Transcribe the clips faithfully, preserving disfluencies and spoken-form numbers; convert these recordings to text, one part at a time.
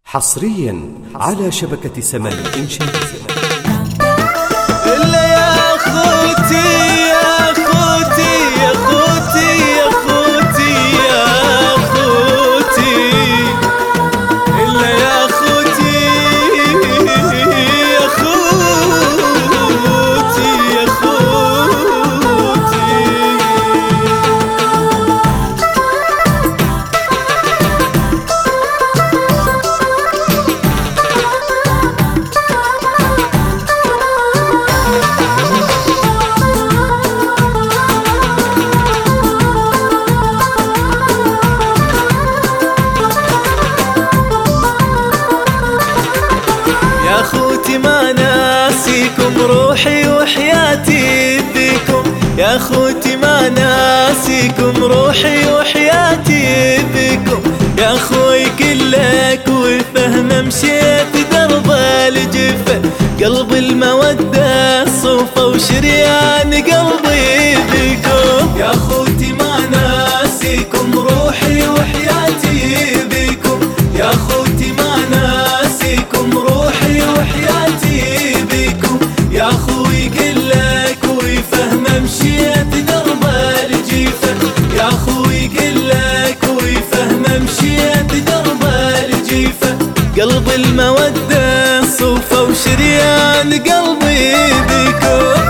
حصريا على شبكة سمن الإنشاء. إلا يا أخوتي يا أخوتي يا أخوتي يا أخوتي يا أخوتي إلا يا أخوتي يا أخوتي يا أخوتي يا أخوتي ما ناسيكم روحي وحياتي بيكم، يا أخوتي ما ناسيكم روحي وحياتي بيكم، يا أخوي كلك وفهم مشيت درب الجفة، قلب المودة صوفة وشريان قلبي بيكم، يا أخوتي ما ناسيكم روحي وحياتي بيكم، يا أخوتي ما ناسيكم روحي وحياتي بيكم، يا أخوي كلك وفهم مشيت درب الجيفة، يا أخوي كلك وفهم مشيت درب الجيفة، قلب المودة صوفة وشريان قلبي بيكم.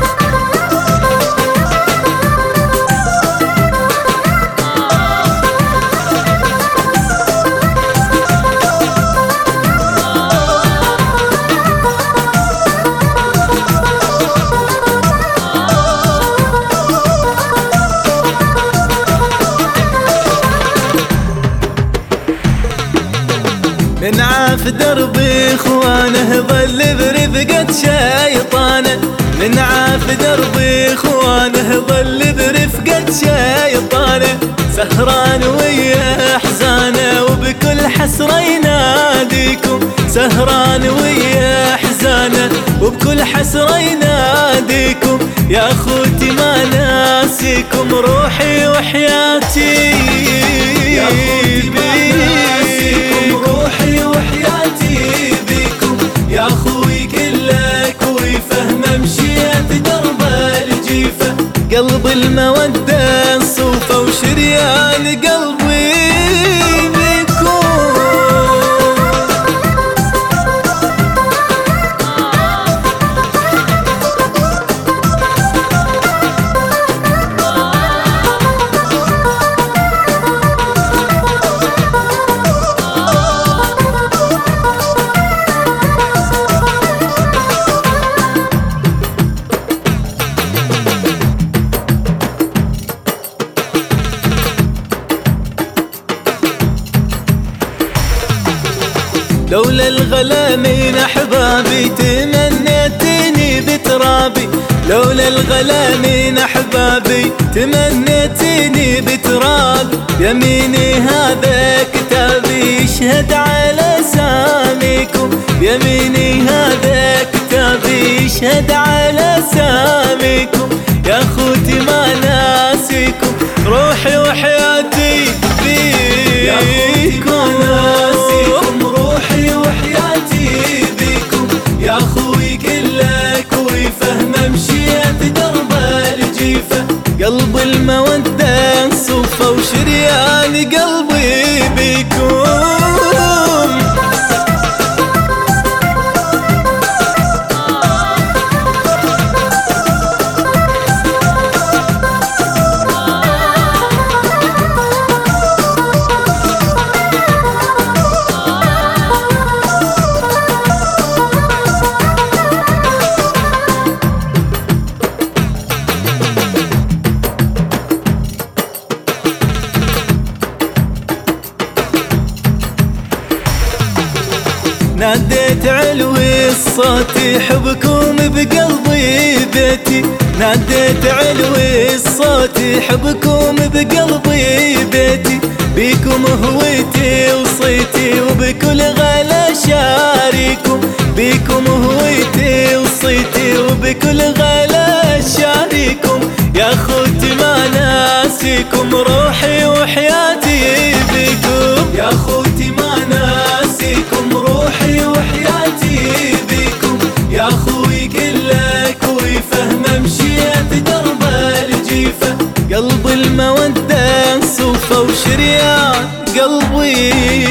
من عاف دربي اخوانه ظل برفقة شيطانه، من عاف دربي اخوانه ظل برفقة شيطانه، سهران ويا احزانه وبكل حسرة يناديكم، سهران ويا احزانه وبكل حسرة يناديكم، يا اخوتي ما ناسيكم روحي وحياتي، يا أخوتي ما ناسيكم روحي وحياتي بيكم، يا أخوي كلك وفهم مشيت درب الجيفة، قلب المودة صوفة وشريان قلبي بيكم. لولا الغلامين احبابي تمنيتني بترابي، لولا الغلامين احبابي تمنيتني بترابي، يميني هذا كتابي يشهد على ساميكم، يميني هذا كتابي يشهد على ساميكم، يا اخوتي ما ناسيكم روحي وحياتي بيكم، يا أخوتي ما ناسيكم روحي وحياتي بيكم، يا أخوي كلك وفهم مشيت درب الجيفة، قلب المودة صوفة وشريان قلبي بيكم. ناديت علوي الصوت يحبكم بقلبي بيتي، ناديت علوي الصوت يحبكم بقلبي بيتي، بيكم هويتي وصيتي وبكل غلا شاريكم، بيكم هويتي وصيتي وبكل غلا شاريكم، يا أخوتي ما ناسيكم روحي وحياتي بيكم، يا أخوتي ما ناسيكم يا قلبي